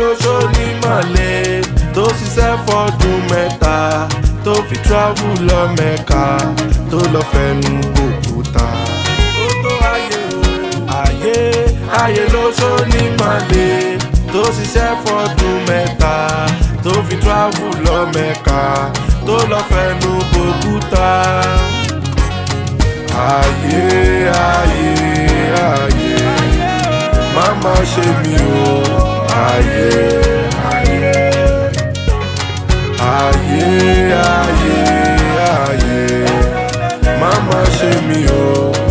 lóṣó ní mọ̀lẹ́ tó ṣiṣẹ́ fọ́dún mẹ́ta tó fi travel lọ Mẹ́kà tó lọ fẹnu òkúta. Ó tó ayé o. Ayé lóṣó ní mọ̀lẹ́ tó ṣiṣẹ́ fọ́dún mẹ́ta tó fi travel lọ Mẹ́kà tó lọ fẹnu òkúta. Ayé má má ṣe mí o. Ayé má má ṣe mí o.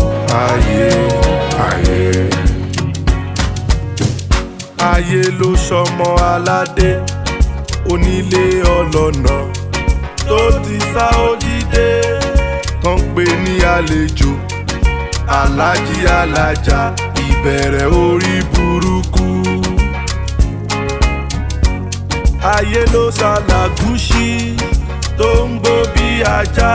Ayé ló ṣọmọ aládé onílé ọlọ́nà tó ti Sáúdí dé tán pé ní àlejò alájí alájà ìbẹ̀rẹ̀ orí burúkú. Ayé ló ṣàlàgúṣí tó ń gbó bí ajá.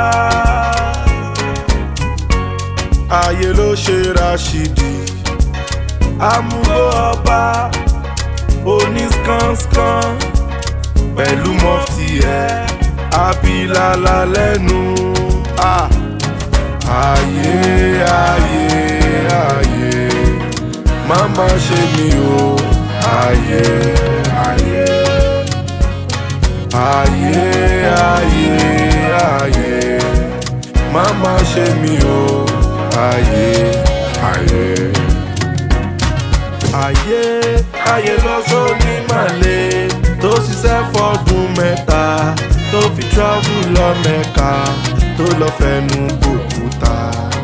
Ayé ló ṣe Rashidi amúgbó ọba onískánsán pẹ̀lú mọ́fì ẹ̀ abilala lẹ́nu. Ayé má má ṣe mí o. Ayé má má ṣe mí o. Ayé lọ́ṣọ́ ní mọ̀lẹ́ tó ṣiṣẹ́ fọ́dún mẹ́ta tó fi travel lọ Mẹ́kà tó lọ fẹnu òkúta.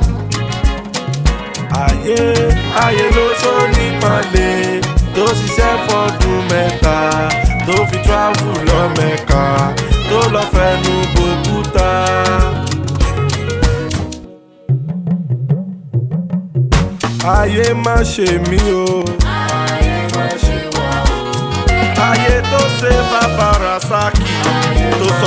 Ayé lóṣó ní mọ̀lẹ́ tó ṣiṣẹ́ fọ́dún mẹ́ta tó fi travel lọ Mẹ́kà tó lọ fẹnu òkúta. Ayé má ṣe mí o. Ayé tó ṣe bàbá Rasaki tó sọ